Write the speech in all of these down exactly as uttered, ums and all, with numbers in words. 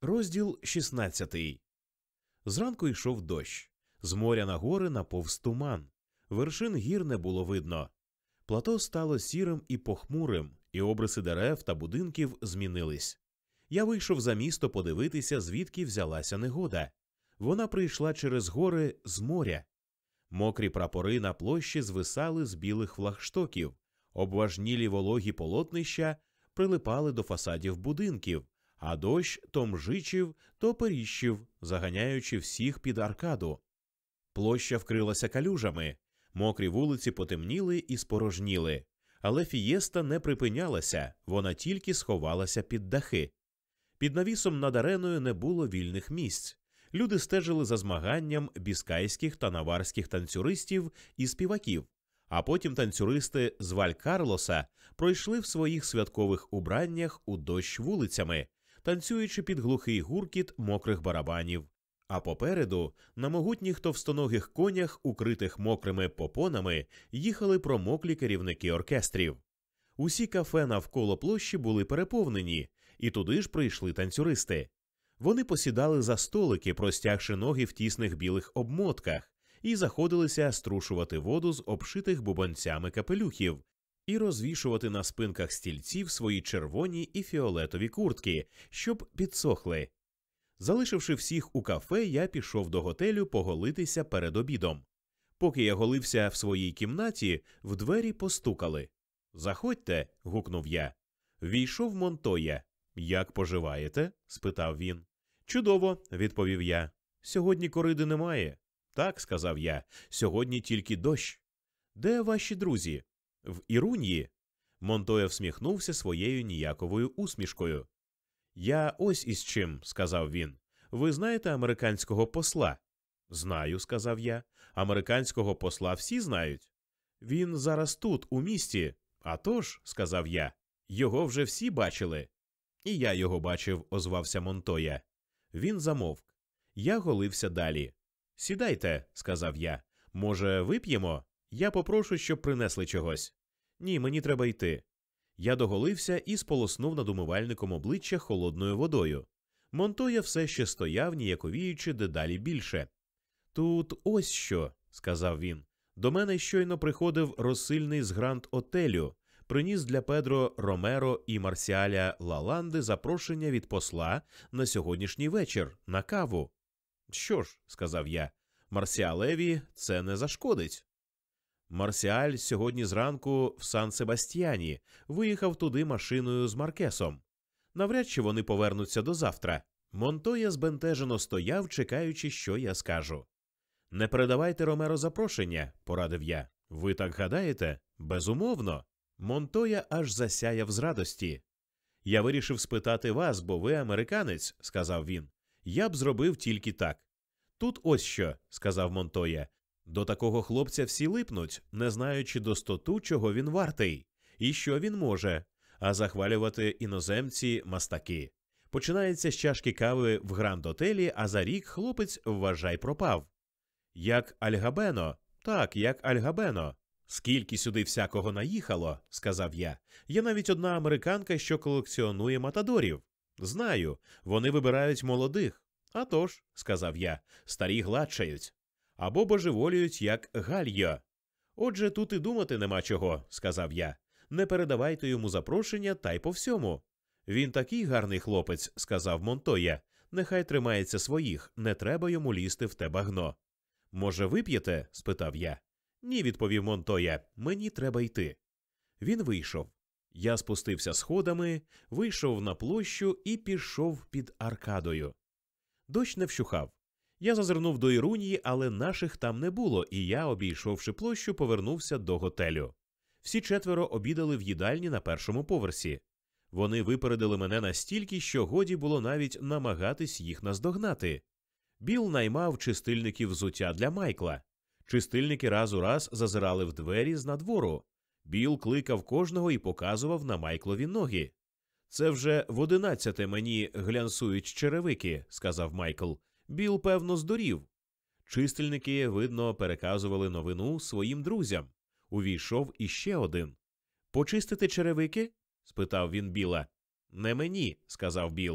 Розділ шістнадцятий. Зранку йшов дощ. З моря на гори наповз туман. Вершин гір не було видно. Плато стало сірим і похмурим, і обриси дерев та будинків змінились. Я вийшов за місто подивитися, звідки взялася негода. Вона прийшла через гори з моря. Мокрі прапори на площі звисали з білих флагштоків, обважнілі вологі полотнища прилипали до фасадів будинків, а дощ то мжичив, то періщив, заганяючи всіх під аркаду. Площа вкрилася калюжами, мокрі вулиці потемніли і спорожніли, але фієста не припинялася, вона тільки сховалася під дахи. Під навісом над ареною не було вільних місць. Люди стежили за змаганням біскайських та наварських танцюристів і співаків, а потім танцюристи з Валь-Карлоса пройшли в своїх святкових убраннях у дощ вулицями, танцюючи під глухий гуркіт мокрих барабанів. А попереду, на могутніх товстоногих конях, укритих мокрими попонами, їхали промоклі керівники оркестрів. Усі кафе навколо площі були переповнені, і туди ж прийшли танцюристи. Вони посідали за столики, простягши ноги в тісних білих обмотках, і заходилися струшувати воду з обшитих бубонцями капелюхів і розвішувати на спинках стільців свої червоні і фіолетові куртки, щоб підсохли. Залишивши всіх у кафе, я пішов до готелю поголитися перед обідом. Поки я голився в своїй кімнаті, в двері постукали. «Заходьте», – гукнув я. Війшов Монтоя. «Як поживаєте?» – спитав він. «Чудово», – відповів я. «Сьогодні кориди немає». «Так», – сказав я, – «сьогодні тільки дощ». «Де ваші друзі?» «В Іруньї». Монтоя всміхнувся своєю ніяковою усмішкою. «Я ось із чим», – сказав він. «Ви знаєте американського посла?» «Знаю», – сказав я. «Американського посла всі знають». «Він зараз тут, у місті». «А тож», – сказав я, – «його вже всі бачили». «І я його бачив», – озвався Монтоя. Він замовк. Я голився далі. «Сідайте», – сказав я. «Може, вип'ємо? Я попрошу, щоб принесли чогось». «Ні, мені треба йти». Я доголився і сполоснув над умивальником обличчя холодною водою. Монтоя все ще стояв, ніяковіючи дедалі більше. «Тут ось що», – сказав він. «До мене щойно приходив розсильний з Гранд-Отелю, приніс для Педро Ромеро і Марсіаля Лаланди запрошення від посла на сьогоднішній вечір, на каву». «Що ж», – сказав я, – «Марсіалеві це не зашкодить». Марсіаль сьогодні зранку в Сан-Себастьяні, виїхав туди машиною з Маркесом. Навряд чи вони повернуться до завтра. Монтоя збентежено стояв, чекаючи, що я скажу. «Не передавайте Ромеро запрошення», – порадив я. «Ви так гадаєте?» «Безумовно». Монтоя аж засяяв з радості. «Я вирішив спитати вас, бо ви американець», – сказав він. «Я б зробив тільки так». «Тут ось що», – сказав Монтоя. «До такого хлопця всі липнуть, не знаючи достоту, чого він вартий, і що він може, а захвалювати іноземці мастаки. Починається з чашки кави в Гранд-Отелі, а за рік хлопець, вважай, пропав». «Як Альгабено?» «Так, як Альгабено». «Скільки сюди всякого наїхало», – сказав я. «Є навіть одна американка, що колекціонує матадорів». «Знаю, вони вибирають молодих». «А тож», – сказав я, – «старі гладшають». «Або божеволюють, як Гальйо». «Отже, тут і думати нема чого», – сказав я. «Не передавайте йому запрошення та й по всьому». «Він такий гарний хлопець», – сказав Монтоя. «Нехай тримається своїх, не треба йому лізти в те багно». «Може, вип'єте?» – спитав я. «Ні», – відповів Монтоя, – «мені треба йти». Він вийшов. Я спустився сходами, вийшов на площу і пішов під аркадою. Дощ не вщухав. Я зазирнув до Іруньї, але наших там не було, і я, обійшовши площу, повернувся до готелю. Всі четверо обідали в їдальні на першому поверсі. Вони випередили мене настільки, що годі було навіть намагатись їх наздогнати. Біл наймав чистильників взуття для Майкла. Чистильники раз у раз зазирали в двері з надвору. Біл кликав кожного і показував на Майклові ноги. «Це вже в одинадцяте мені глянсують черевики», – сказав Майкл. «Біл, певно, здурів». Чистильники, видно, переказували новину своїм друзям. Увійшов іще один. «Почистити черевики?» – спитав він Біла. «Не мені», – сказав Біл.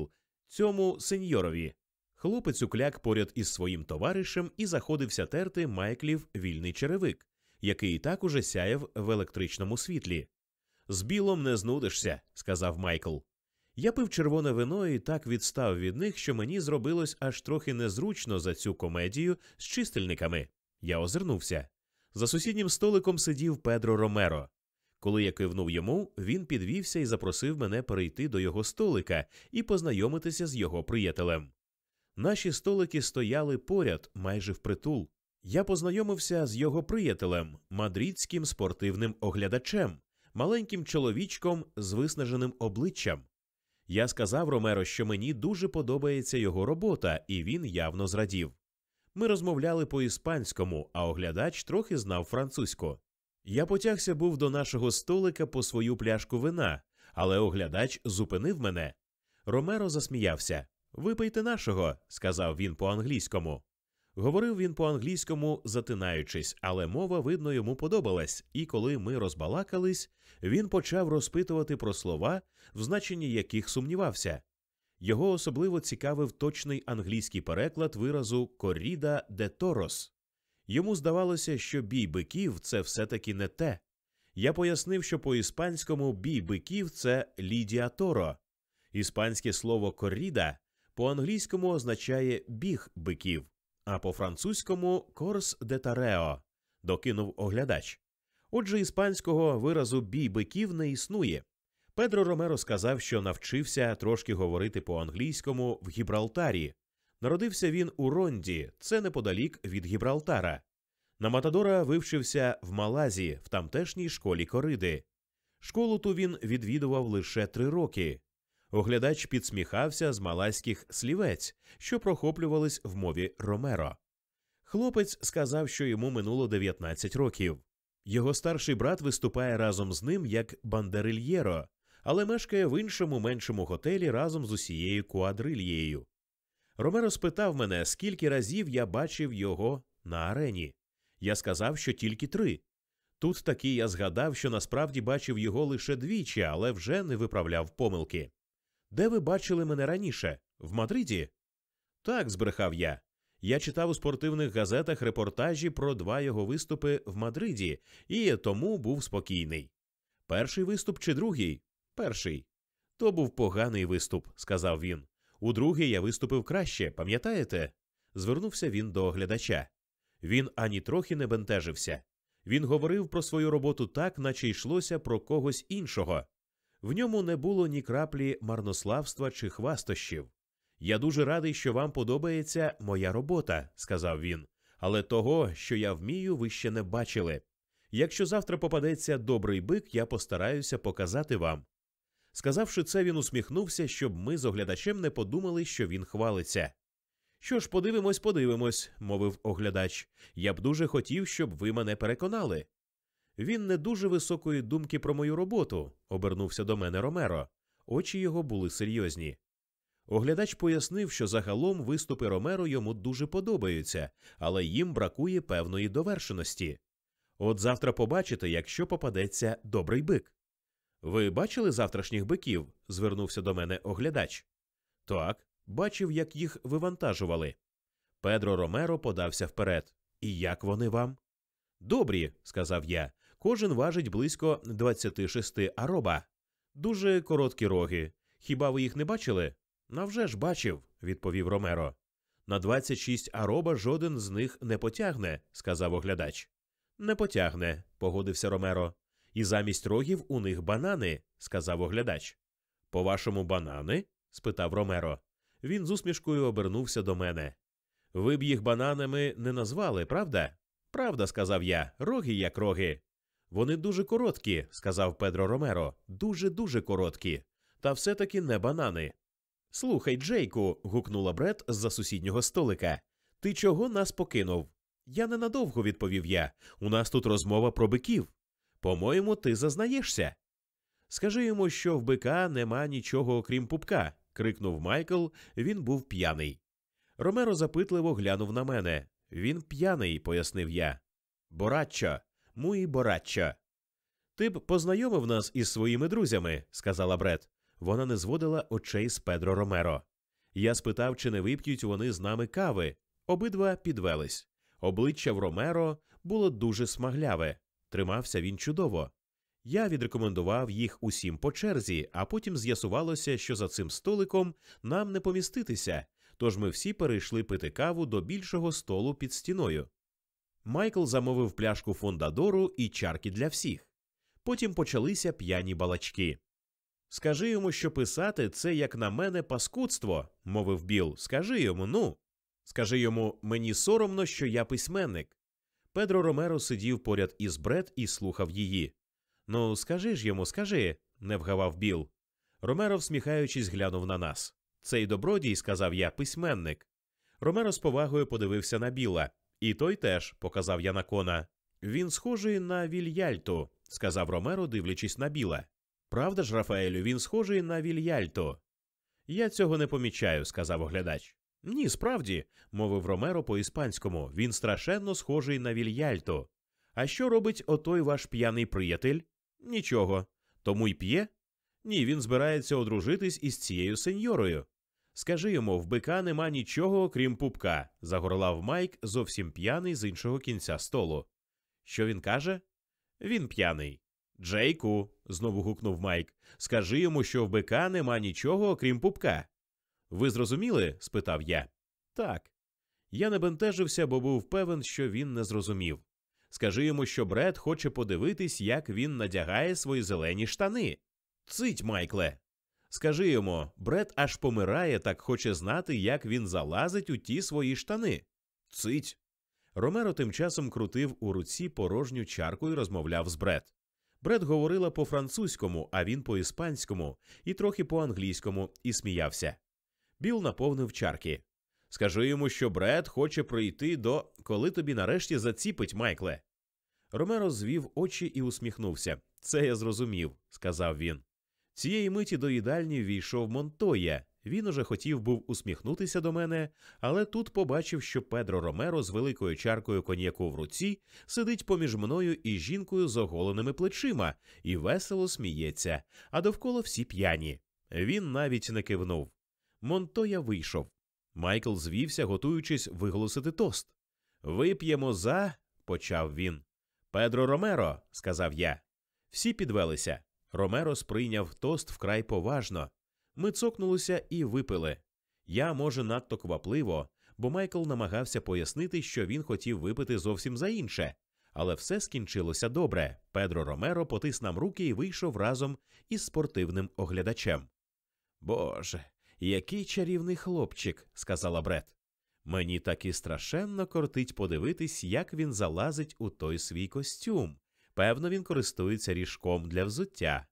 Цьому сеньорові. Хлопець укляк поряд із своїм товаришем і заходився терти Майклів вільний черевик, який і так уже сяяв в електричному світлі. «З білом не знудишся», – сказав Майкл. Я пив червоне вино і так відстав від них, що мені зробилось аж трохи незручно за цю комедію з чистильниками. Я озирнувся. За сусіднім столиком сидів Педро Ромеро. Коли я кивнув йому, він підвівся і запросив мене перейти до його столика і познайомитися з його приятелем. Наші столики стояли поряд, майже впритул. Я познайомився з його приятелем, мадридським спортивним оглядачем, маленьким чоловічком з виснаженим обличчям. Я сказав Ромеро, що мені дуже подобається його робота, і він явно зрадів. Ми розмовляли по-іспанському, а оглядач трохи знав французьку. Я потягся був до нашого столика по свою пляшку вина, але оглядач зупинив мене. Ромеро засміявся. «Випийте нашого», – сказав він по-англійському. Говорив він по-англійському, затинаючись, але мова, видно, йому подобалась, і коли ми розбалакались, він почав розпитувати про слова, в значенні яких сумнівався. Його особливо цікавив точний англійський переклад виразу «корріда де торос». Йому здавалося, що бій биків – це все-таки не те. Я пояснив, що по-іспанському бій биків – це «лідія торо». Іспанське слово «корріда» по-англійському означає «біг биків», а по-французькому «корс де тарео», докинув оглядач. Отже, іспанського виразу «бій биків» не існує. Педро Ромеро сказав, що навчився трошки говорити по-англійському в Гібралтарі. Народився він у Ронді, це неподалік від Гібралтара. На Матадора вивчився в Малазі, в тамтешній школі кориди. Школу ту він відвідував лише три роки. Оглядач підсміхався з малайських слівець, що прохоплювались в мові Ромеро. Хлопець сказав, що йому минуло дев'ятнадцять років. Його старший брат виступає разом з ним як бандерильєро, але мешкає в іншому меншому готелі разом з усією куадрильєю. Ромеро спитав мене, скільки разів я бачив його на арені. Я сказав, що тільки три. Тут таки я згадав, що насправді бачив його лише двічі, але вже не виправляв помилки. «Де ви бачили мене раніше? В Мадриді?» «Так», – збрехав я. Я читав у спортивних газетах репортажі про два його виступи в Мадриді, і тому був спокійний. «Перший виступ чи другий?» «Перший». «То був поганий виступ», – сказав він. «У другий я виступив краще, пам'ятаєте?» Звернувся він до оглядача. Він ані трохи не бентежився. Він говорив про свою роботу так, наче йшлося про когось іншого. В ньому не було ні краплі марнославства чи хвастощів. «Я дуже радий, що вам подобається моя робота», – сказав він. «Але того, що я вмію, ви ще не бачили. Якщо завтра попадеться добрий бик, я постараюся показати вам». Сказавши це, він усміхнувся, щоб ми з оглядачем не подумали, що він хвалиться. «Що ж, подивимось, подивимось», – мовив оглядач. «Я б дуже хотів, щоб ви мене переконали». «Він не дуже високої думки про мою роботу», – обернувся до мене Ромеро. Очі його були серйозні. Оглядач пояснив, що загалом виступи Ромеро йому дуже подобаються, але їм бракує певної довершеності. «От завтра побачите, якщо попадеться добрий бик». «Ви бачили завтрашніх биків?» – звернувся до мене оглядач. «Так, бачив, як їх вивантажували». Педро Ромеро подався вперед. «І як вони вам?» «Добрі», – сказав я. «Кожен важить близько двадцять шість ароба. Дуже короткі роги. Хіба ви їх не бачили?» «Навже ж бачив», – відповів Ромеро. «На двадцять шість ароба жоден з них не потягне», – сказав оглядач. «Не потягне», – погодився Ромеро. «І замість рогів у них банани», – сказав оглядач. «По-вашому, банани?» – спитав Ромеро. Він з усмішкою обернувся до мене. «Ви б їх бананами не назвали, правда?» «Правда», – сказав я, – «роги як роги». «Вони дуже короткі», – сказав Педро Ромеро. «Дуже-дуже короткі. Та все-таки не банани». «Слухай, Джейку», – гукнула Бред з-за сусіднього столика. «Ти чого нас покинув?» «Я ненадовго», – відповів я. «У нас тут розмова про биків». «По-моєму, ти зазнаєшся». «Скажи йому, що в бика нема нічого, окрім пупка», – крикнув Майкл. Він був п'яний. Ромеро запитливо глянув на мене. «Він п'яний», – пояснив я. «Бораччо, муї бораччо». «Ти б познайомив нас із своїми друзями», – сказала Бред. Вона не зводила очей з Педро Ромеро. Я спитав, чи не вип'ють вони з нами кави. Обидва підвелись. Обличчя в Ромеро було дуже смагляве. Тримався він чудово. Я відрекомендував їх усім по черзі, а потім з'ясувалося, що за цим столиком нам не поміститися, тож ми всі перейшли пити каву до більшого столу під стіною. Майкл замовив пляшку фондадору і чарки для всіх. Потім почалися п'яні балачки. «Скажи йому, що писати – це, як на мене, паскудство», – мовив Білл. «Скажи йому, ну». «Скажи йому, мені соромно, що я письменник». Педро Ромеро сидів поряд із Бред і слухав її. «Ну, скажи ж йому, скажи», – не вгавав Білл. Ромеро, всміхаючись, глянув на нас. «Цей добродій», – сказав я, – «письменник». Ромеро з повагою подивився на Білла. «І той теж», – показав я на Кона. «Він схожий на Вільяльту», – сказав Ромеро, дивлячись на Білла. «Правда ж, Рафаелю, він схожий на Вільяльту?» «Я цього не помічаю», – сказав оглядач. «Ні, справді», – мовив Ромеро по-іспанському, – «він страшенно схожий на Вільяльту». «А що робить отой ваш п'яний приятель?» «Нічого. Тому й п'є?» «Ні, він збирається одружитись із цією сеньорою». «Скажи йому, в бика нема нічого, окрім пупка», – загорлав Майк, зовсім п'яний з іншого кінця столу. «Що він каже?» «Він п'яний». «Джейку», – знову гукнув Майк, – «скажи йому, що в бика нема нічого, окрім пупка». «Ви зрозуміли?» – спитав я. «Так». Я не бентежився, бо був певен, що він не зрозумів. «Скажи йому, що Бред хоче подивитись, як він надягає свої зелені штани». «Цить, Майкле!» «Скажи йому, Бред аж помирає, так хоче знати, як він залазить у ті свої штани». «Цить!» Ромеро тим часом крутив у руці порожню чарку і розмовляв з Бред. Бред говорила по-французькому, а він по-іспанському, і трохи по-англійському, і сміявся. Білл наповнив чарки. «Скажи йому, що Бред хоче прийти до... Коли тобі нарешті заціпить, Майкле?» Ромеро звів очі і усміхнувся. «Це я зрозумів», – сказав він. Цієї миті до їдальні ввійшов Монтоя. Він уже хотів був усміхнутися до мене, але тут побачив, що Педро Ромеро з великою чаркою коньяку в руці сидить поміж мною і жінкою з оголеними плечима і весело сміється, а довкола всі п'яні. Він навіть не кивнув. Монтоя вийшов. Майкл звівся, готуючись виголосити тост. «Вип'ємо за...» – почав він. «Педро Ромеро», – сказав я. Всі підвелися. Ромеро сприйняв тост вкрай поважно. Ми цокнулися і випили. Я, може, надто квапливо, бо Майкл намагався пояснити, що він хотів випити зовсім за інше. Але все скінчилося добре. Педро Ромеро потис нам руки і вийшов разом із спортивним оглядачем. «Боже, який чарівний хлопчик», – сказала Бред. «Мені таки страшенно кортить подивитись, як він залазить у той свій костюм. Певно, він користується ріжком для взуття».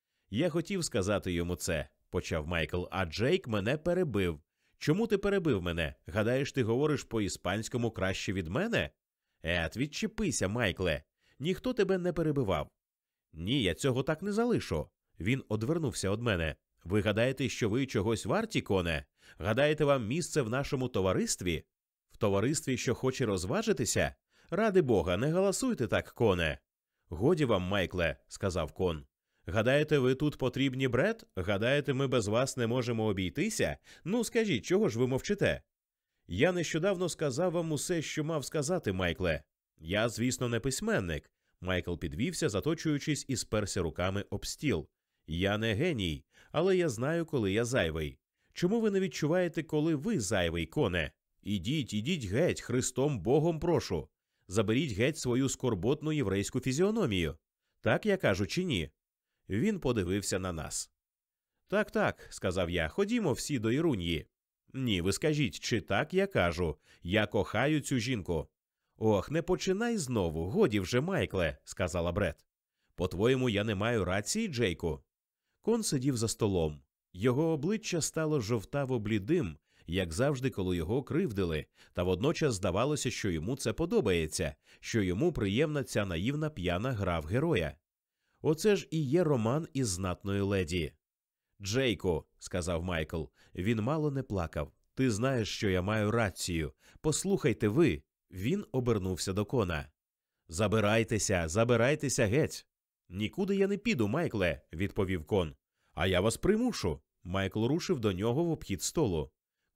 «Я хотів сказати йому це», – почав Майкл, – «а Джейк мене перебив». «Чому ти перебив мене? Гадаєш, ти говориш по-іспанському краще від мене?» «Ет, відчепися, Майкле. Ніхто тебе не перебивав». «Ні, я цього так не залишу». Він одвернувся від мене. «Ви гадаєте, що ви чогось варті, Коне? Гадаєте, вам місце в нашому товаристві? В товаристві, що хоче розважитися? Ради Бога, не галасуйте так, Коне». «Годі вам, Майкле», – сказав Кон. «Гадаєте, ви тут потрібні, Бред? Гадаєте, ми без вас не можемо обійтися? Ну, скажіть, чого ж ви мовчите?» «Я нещодавно сказав вам усе, що мав сказати, Майкле. Я, звісно, не письменник». Майкл підвівся, заточуючись і сперся руками об стіл. «Я не геній, але я знаю, коли я зайвий. Чому ви не відчуваєте, коли ви зайвий, Коне? Ідіть, ідіть геть, Христом Богом прошу. Заберіть геть свою скорботну єврейську фізіономію. Так я кажу чи ні?» Він подивився на нас. «Так, так», – сказав я, – «ходімо всі до Іруньї». «Ні, ви скажіть, чи так я кажу? Я кохаю цю жінку». «Ох, не починай знову, годі вже, Майкле», – сказала Бред. «По-твоєму, я не маю рації, Джейку?» Кон сидів за столом. Його обличчя стало жовтаво-блідим, як завжди, коли його кривдили, та водночас здавалося, що йому це подобається, що йому приємна ця наївна п'яна гра в героя. Оце ж і є роман із знатною леді. «Джейку», – сказав Майкл, – він мало не плакав. «Ти знаєш, що я маю рацію. Послухайте ви». Він обернувся до Кона. «Забирайтеся, забирайтеся геть». «Нікуди я не піду, Майкле», – відповів Кон. «А я вас примушу». Майкл рушив до нього в обхід столу.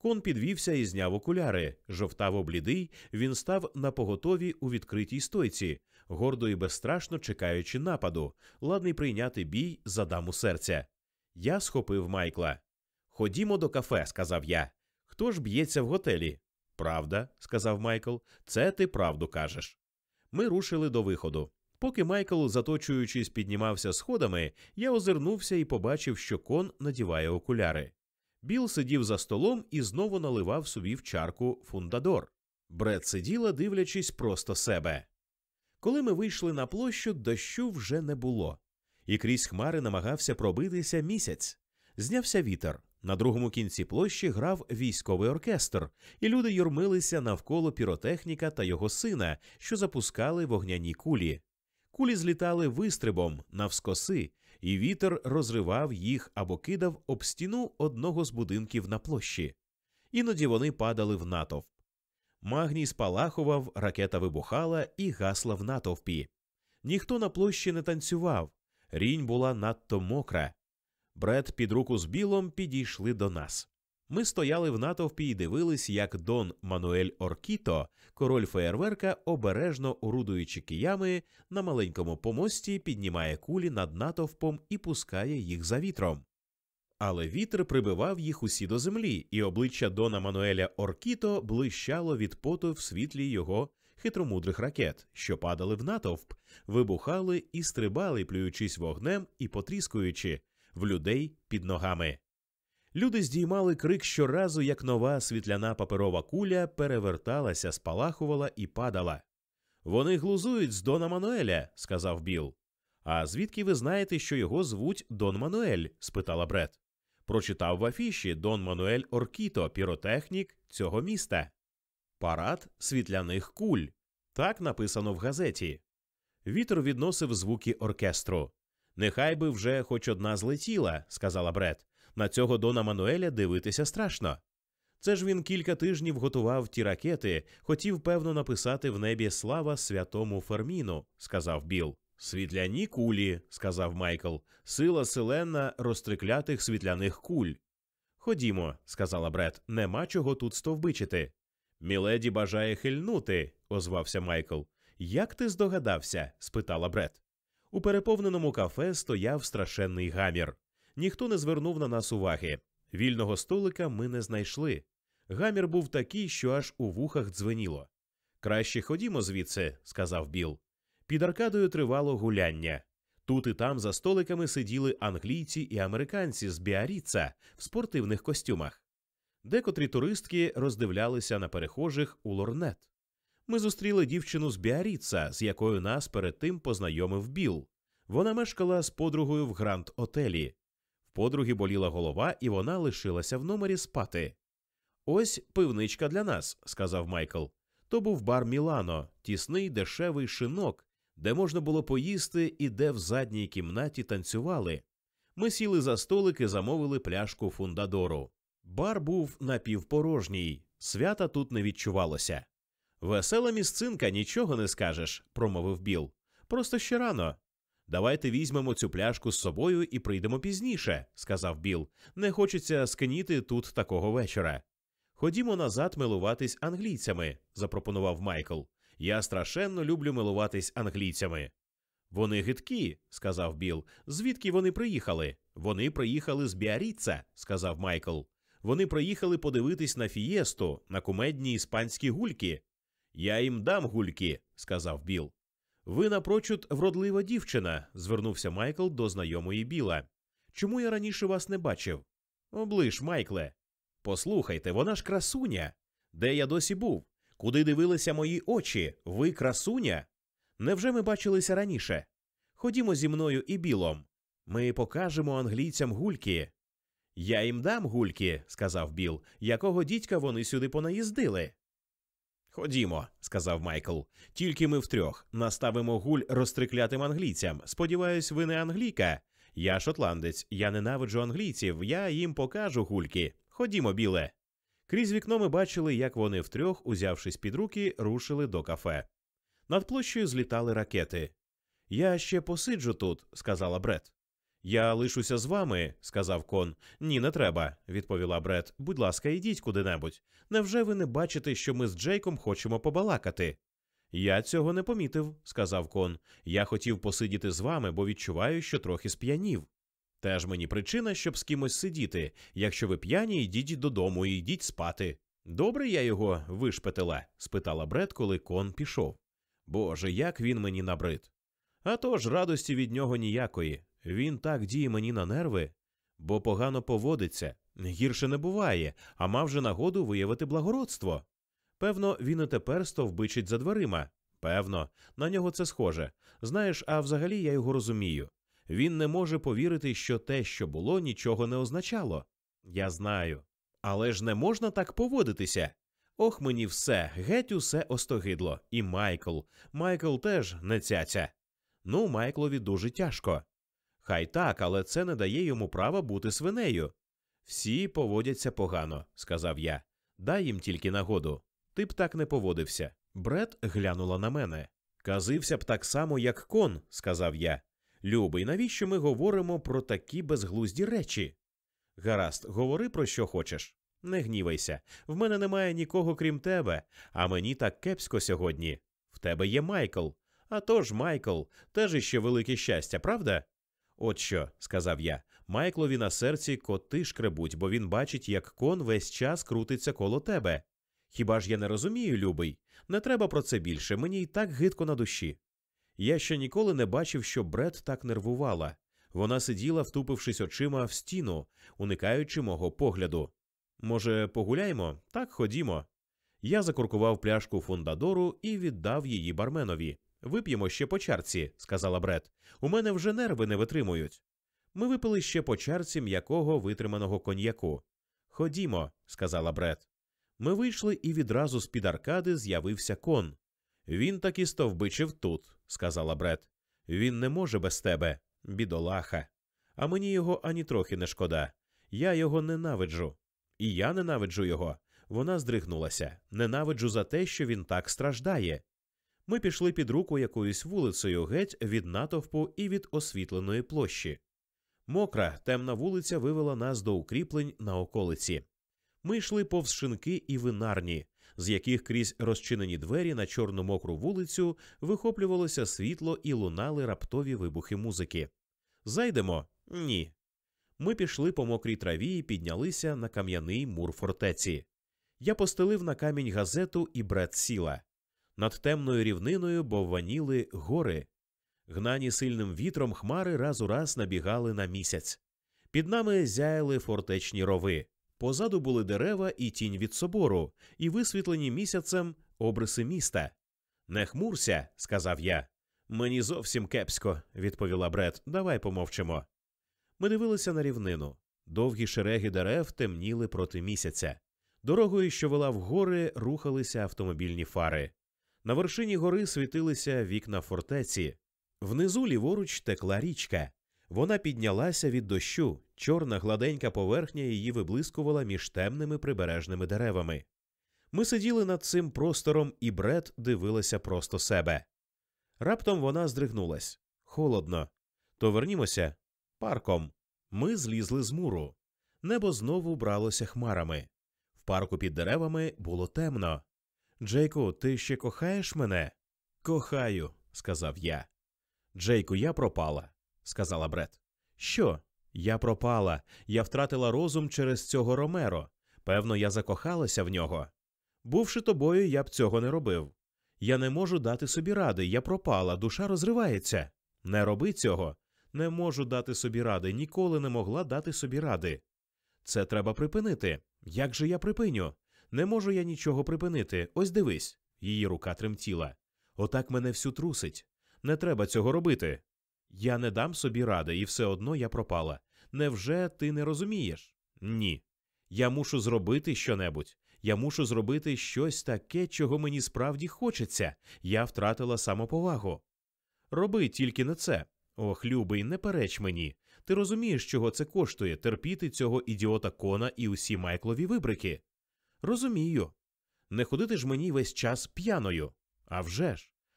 Кон підвівся і зняв окуляри. Жовтаво-блідий, він став напоготові у відкритій стойці, гордо і безстрашно чекаючи нападу, ладний прийняти бій за даму серця. Я схопив Майкла. «Ходімо до кафе», – сказав я. «Хто ж б'ється в готелі?» «Правда», – сказав Майкл, – «це ти правду кажеш». Ми рушили до виходу. Поки Майкл, заточуючись, піднімався сходами, я озирнувся і побачив, що Кон надіває окуляри. Біл сидів за столом і знову наливав собі в чарку фундадор. Бред сиділа, дивлячись просто себе. Коли ми вийшли на площу, дощу вже не було. І крізь хмари намагався пробитися місяць. Знявся вітер. На другому кінці площі грав військовий оркестр, і люди юрмилися навколо піротехніка та його сина, що запускали вогняні кулі. Кулі злітали вистрибом, навскоси, і вітер розривав їх або кидав об стіну одного з будинків на площі. Іноді вони падали в натовп. Магній спалахував, ракета вибухала і гасла в натовпі. Ніхто на площі не танцював. Рінь була надто мокра. Бред під руку з Білом підійшли до нас. Ми стояли в натовпі і дивились, як Дон Мануель Оркіто, король феєрверка, обережно орудуючи киями, на маленькому помості піднімає кулі над натовпом і пускає їх за вітром. Але вітер прибивав їх усі до землі, і обличчя Дона Мануеля Оркіто блищало від поту в світлі його хитромудрих ракет, що падали в натовп, вибухали і стрибали, плюючись вогнем і потріскуючи в людей під ногами. Люди здіймали крик щоразу, як нова світляна паперова куля переверталася, спалахувала і падала. «Вони глузують з Дона Мануеля», – сказав Біл. «А звідки ви знаєте, що його звуть Дон Мануель?» – спитала Бред. «Прочитав в афіші Дон Мануель Оркіто, піротехнік цього міста. Парад світляних куль». Так написано в газеті. Вітер відносив звуки оркестру. «Нехай би вже хоч одна злетіла», – сказала Бред. «На цього Дона Мануеля дивитися страшно. Це ж він кілька тижнів готував ті ракети, хотів, певно, написати в небі «Слава святому Ферміну», – сказав Біл. «Світляні кулі», – сказав Майкл. «Сила селена розтриклятих світляних куль». «Ходімо», – сказала Бред, – «нема чого тут стовбичити». «Міледі бажає хильнути», – озвався Майкл. «Як ти здогадався?» – спитала Бред. У переповненому кафе стояв страшенний гамір. Ніхто не звернув на нас уваги. Вільного столика ми не знайшли. Гамір був такий, що аж у вухах дзвеніло. «Краще ходімо звідси», – сказав Біл. Під аркадою тривало гуляння. Тут і там за столиками сиділи англійці і американці з Біарріца в спортивних костюмах. Декотрі туристки роздивлялися на перехожих у лорнет. Ми зустріли дівчину з Біарріца, з якою нас перед тим познайомив Біл. Вона мешкала з подругою в Гранд-отелі. В подруги боліла голова, і вона лишилася в номері спати. «Ось пивничка для нас», – сказав Майкл. То був бар «Мілано», тісний дешевий шинок, де можна було поїсти і де в задній кімнаті танцювали. Ми сіли за столик і замовили пляшку фундадору. Бар був напівпорожній, свята тут не відчувалося. «Весела місцинка, нічого не скажеш», – промовив Біл. «Просто ще рано». «Давайте візьмемо цю пляшку з собою і прийдемо пізніше», – сказав Біл. «Не хочеться скеніти тут такого вечора». «Ходімо назад милуватись англійцями», – запропонував Майкл. «Я страшенно люблю милуватись англійцями». «Вони гидкі», – сказав Біл. «Звідки вони приїхали?» «Вони приїхали з Біарріца», – сказав Майкл. «Вони приїхали подивитись на фієсту, на кумедні іспанські гульки». «Я їм дам гульки», – сказав Біл. «Ви напрочуд вродлива дівчина», – звернувся Майкл до знайомої Біла. «Чому я раніше вас не бачив?» «Оближ, Майкле». «Послухайте, вона ж красуня. Де я досі був? Куди дивилися мої очі? Ви красуня? Невже ми бачилися раніше? Ходімо зі мною і Білом. Ми покажемо англійцям гульки». «Я їм дам гульки», – сказав Біл. «Якого дідька вони сюди понаїздили?» «Ходімо», – сказав Майкл. «Тільки ми втрьох наставимо гуль розтриклятим англійцям. Сподіваюсь, ви не англійка? Я шотландець, я ненавиджу англійців, я їм покажу гульки. Ходімо, Біле». Крізь вікно ми бачили, як вони втрьох, узявшись під руки, рушили до кафе. Над площею злітали ракети. «Я ще посиджу тут», – сказала Бред. Я лишуся з вами, сказав Кон. Ні, не треба, відповіла Бред. Будь ласка, йдіть куди-небудь. Невже ви не бачите, що ми з Джейком хочемо побалакати? Я цього не помітив, сказав Кон. Я хотів посидіти з вами, бо відчуваю, що трохи сп'янів. Теж мені причина, щоб з кимось сидіти. Якщо ви п'яні, йдіть додому і йдіть спати. Добре я його вишпетила? Спитала Бред, коли Кон пішов. Боже, як він мені набрид. А тож, радості від нього ніякої. Він так діє мені на нерви, бо погано поводиться. Гірше не буває, а мав же нагоду виявити благородство. Певно, він і тепер стовбичить за дверима. Певно, на нього це схоже. Знаєш, а взагалі я його розумію. Він не може повірити, що те, що було, нічого не означало. Я знаю. Але ж не можна так поводитися. Ох, мені все, геть усе остогидло. І Майкл. Майкл теж не цяця. Ну, Майклові дуже тяжко. Хай так, але це не дає йому права бути свинею. Всі поводяться погано, сказав я. Дай їм тільки нагоду. Ти б так не поводився. Бред глянула на мене. Казився б так само, як Кон, сказав я. Любий, навіщо ми говоримо про такі безглузді речі? Гаразд, говори про що хочеш. Не гнівайся. В мене немає нікого крім тебе, а мені так кепсько сьогодні. В тебе є Майкл. А тож, Майкл, теж іще велике щастя, правда? От що, сказав я, Майклові на серці коти шкребуть, бо він бачить, як Кон весь час крутиться коло тебе. Хіба ж я не розумію, любий? Не треба про це більше, мені й так гидко на душі. Я ще ніколи не бачив, що Бред так нервувала. Вона сиділа, втупившись очима в стіну, уникаючи мого погляду. Може, погуляємо? Так, ходімо. Я закуркував пляшку Фундадору і віддав її барменові. «Вип'ємо ще по чарці», – сказала Бред. «У мене вже нерви не витримують». Ми випили ще по чарці м'якого витриманого коньяку. «Ходімо», – сказала Бред. Ми вийшли, і відразу з-під аркади з'явився Кон. «Він таки стовбичив тут», – сказала Бред. «Він не може без тебе, бідолаха. А мені його ані трохи не шкода. Я його ненавиджу». «І я ненавиджу його». Вона здригнулася. «Ненавиджу за те, що він так страждає». Ми пішли під руку якоюсь вулицею геть від натовпу і від освітленої площі. Мокра, темна вулиця вивела нас до укріплень на околиці. Ми йшли повз шинки і винарні, з яких крізь розчинені двері на чорну мокру вулицю вихоплювалося світло і лунали раптові вибухи музики. «Зайдемо?» «Ні». Ми пішли по мокрій траві і піднялися на кам'яний мур фортеці. Я постелив на камінь газету, і Бред сіла. Над темною рівниною бовваніли гори. Гнані сильним вітром хмари раз у раз набігали на місяць. Під нами зяяли фортечні рови. Позаду були дерева і тінь від собору, і висвітлені місяцем обриси міста. «Не хмурся», – сказав я. «Мені зовсім кепсько», – відповіла Бред. «Давай помовчимо». Ми дивилися на рівнину. Довгі шереги дерев темніли проти місяця. Дорогою, що вела в гори, рухалися автомобільні фари. На вершині гори світилися вікна фортеці. Внизу ліворуч текла річка. Вона піднялася від дощу, чорна гладенька поверхня її виблискувала між темними прибережними деревами. Ми сиділи над цим простором, і Бред дивилася просто себе. Раптом вона здригнулась. «Холодно. То вернімося?» «Парком». Ми злізли з муру. Небо знову бралося хмарами. В парку під деревами було темно. «Джейку, ти ще кохаєш мене?» «Кохаю», – сказав я. «Джейку, я пропала», – сказала Бред. «Що? Я пропала. Я втратила розум через цього Ромеро. Певно, я закохалася в нього. Бувши тобою, я б цього не робив. Я не можу дати собі ради. Я пропала, душа розривається. Не роби цього. Не можу дати собі ради. Ніколи не могла дати собі ради. Це треба припинити. Як же я припиню? Не можу я нічого припинити. Ось дивись». Її рука тремтіла. «Отак мене всю трусить. Не треба цього робити. Я не дам собі ради, і все одно я пропала. Невже ти не розумієш?» «Ні. Я мушу зробити щонебудь. Я мушу зробити щось таке, чого мені справді хочеться. Я втратила самоповагу». «Роби тільки не це. Ох, любий, не переч мені. Ти розумієш, чого це коштує, терпіти цього ідіота Кона і усі Майклові вибрики?» «Розумію. Не ходити ж мені весь час п'яною. А вже ж.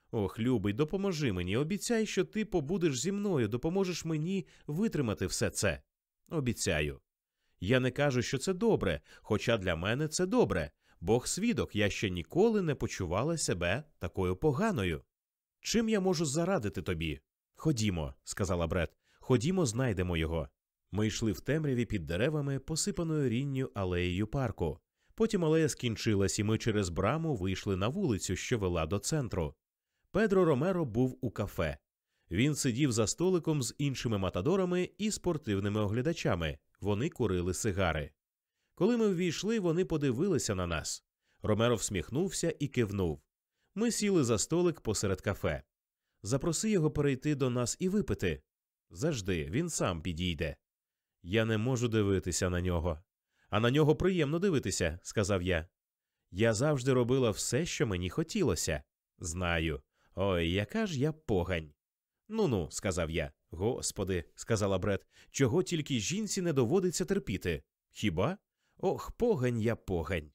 Ох, любий, допоможи мені, обіцяй, що ти побудеш зі мною, допоможеш мені витримати все це. Обіцяю. Я не кажу, що це добре, хоча для мене це добре. Бог свідок, я ще ніколи не почувала себе такою поганою. Чим я можу зарадити тобі? Ходімо, сказала Бред, ходімо, знайдемо його. Ми йшли в темряві під деревами, посипаною рінню алеєю парку. Потім алея скінчилась, і ми через браму вийшли на вулицю, що вела до центру. Педро Ромеро був у кафе. Він сидів за столиком з іншими матадорами і спортивними оглядачами. Вони курили сигари. Коли ми ввійшли, вони подивилися на нас. Ромеро всміхнувся і кивнув. Ми сіли за столик посеред кафе. Запроси його перейти до нас і випити. Завжди, він сам підійде. Я не можу дивитися на нього. А на нього приємно дивитися, сказав я. Я завжди робила все, що мені хотілося. Знаю. Ой, яка ж я погань. Ну-ну, сказав я. Господи, сказала Бред, чого тільки жінці не доводиться терпіти. Хіба? Ох, погань я погань.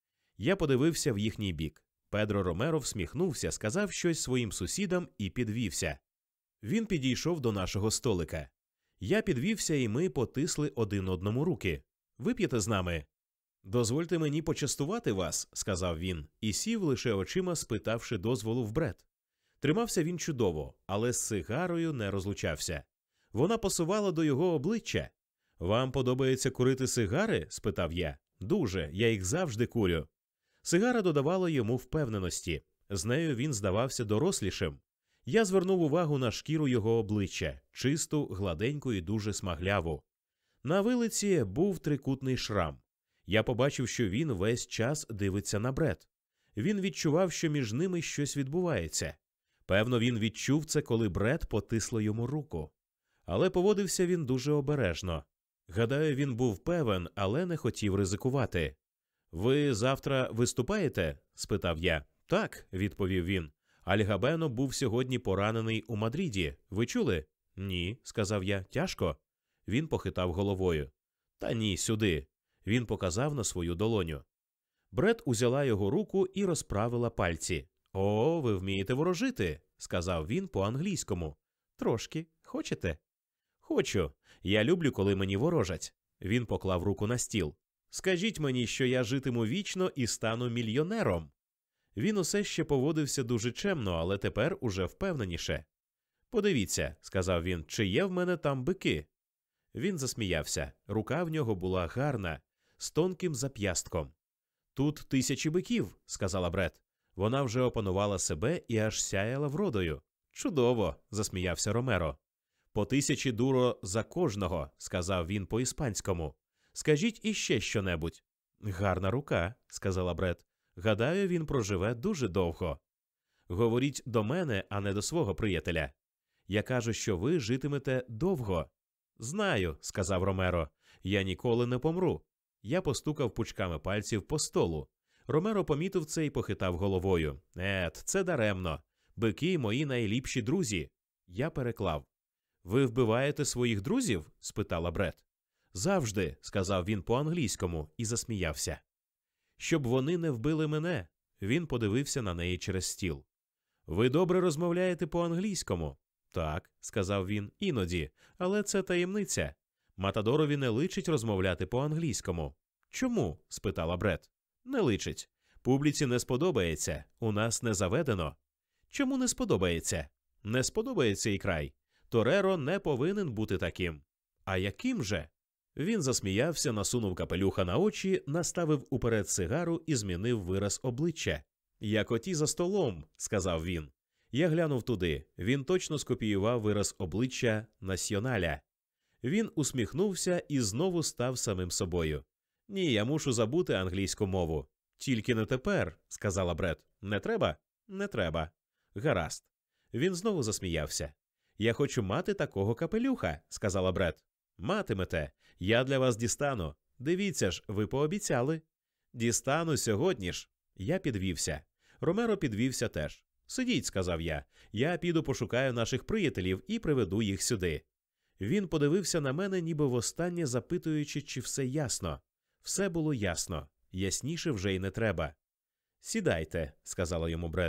Я подивився в їхній бік. Педро Ромеро всміхнувся, сказав щось своїм сусідам і підвівся. Він підійшов до нашого столика. Я підвівся, і ми потисли один одному руки. Вип'єте з нами? Дозвольте мені почастувати вас, сказав він, і сів лише очима, спитавши дозволу в Бред. Тримався він чудово, але з сигарою не розлучався. Вона пасувала до його обличчя. «Вам подобається курити сигари?» – спитав я. «Дуже, я їх завжди курю». Сигара додавала йому впевненості. З нею він здавався дорослішим. Я звернув увагу на шкіру його обличчя, чисту, гладеньку і дуже смагляву. На вилиці був трикутний шрам. Я побачив, що він весь час дивиться на Бред. Він відчував, що між ними щось відбувається. Певно, він відчув це, коли Бред потисла йому руку. Але поводився він дуже обережно. Гадаю, він був певен, але не хотів ризикувати. «Ви завтра виступаєте?» – спитав я. «Так», – відповів він. «Альгабено був сьогодні поранений у Мадриді. Ви чули?» «Ні», – сказав я. «Тяжко?» Він похитав головою. «Та ні, сюди». Він показав на свою долоню. Бред узяла його руку і розправила пальці. «О, ви вмієте ворожити», – сказав він по-англійському. «Трошки. Хочете?» «Хочу. Я люблю, коли мені ворожать». Він поклав руку на стіл. «Скажіть мені, що я житиму вічно і стану мільйонером». Він усе ще поводився дуже чемно, але тепер уже впевненіше. «Подивіться», – сказав він, – «чи є в мене там бики?» Він засміявся. Рука в нього була гарна, з тонким зап'ястком. «Тут тисячі биків», – сказала Бред. Вона вже опанувала себе і аж сяяла вродою. «Чудово», – засміявся Ромеро. «По тисячі дуро за кожного», – сказав він по-іспанському. «Скажіть іще що-небудь». «Гарна рука», – сказала Бред. «Гадаю, він проживе дуже довго». «Говоріть до мене, а не до свого приятеля. Я кажу, що ви житимете довго». «Знаю», – сказав Ромеро. «Я ніколи не помру». Я постукав пучками пальців по столу. Ромеро помітив це і похитав головою. «Ет, це даремно. Бики – мої найліпші друзі». Я переклав. «Ви вбиваєте своїх друзів?» – спитала Бред. «Завжди», – сказав він по-англійському і засміявся. «Щоб вони не вбили мене». Він подивився на неї через стіл. «Ви добре розмовляєте по-англійському?» «Так», – сказав він, – «іноді, але це таємниця. Матадорові не личить розмовляти по-англійському». «Чому?» – спитала Бред. «Не личить. Публіці не сподобається. У нас не заведено». «Чому не сподобається?» «Не сподобається і край. Тореро не повинен бути таким». «А яким же?» Він засміявся, насунув капелюха на очі, наставив уперед сигару і змінив вираз обличчя. «Як оті за столом», – сказав він. Я глянув туди. Він точно скопіював вираз обличчя Насьйоналя. Він усміхнувся і знову став самим собою. «Ні, я мушу забути англійську мову». «Тільки не тепер», – сказала Бред. «Не треба?» «Не треба». «Гаразд». Він знову засміявся. «Я хочу мати такого капелюха», – сказала Бред. «Матимете. Я для вас дістану. Дивіться ж, ви пообіцяли». «Дістану сьогодні ж». Я підвівся. Ромеро підвівся теж. «Сидіть», – сказав я. «Я піду пошукаю наших приятелів і приведу їх сюди». Він подивився на мене, ніби востаннє запитуючи, чи все ясно. Все було ясно. Ясніше вже й не треба. «Сідайте», – сказала йому Бред.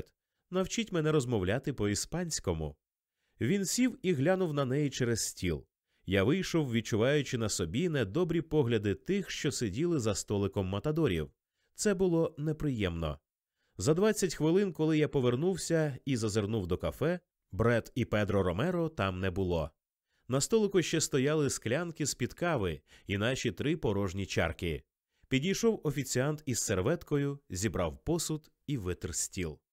Навчіть мене розмовляти по-іспанському». Він сів і глянув на неї через стіл. Я вийшов, відчуваючи на собі недобрі погляди тих, що сиділи за столиком матадорів. Це було неприємно. За двадцять хвилин, коли я повернувся і зазирнув до кафе, Бред і Педро Ромеро там не було. На столику ще стояли склянки з-під кави і наші три порожні чарки. Підійшов офіціант із серветкою, зібрав посуд і витер стіл.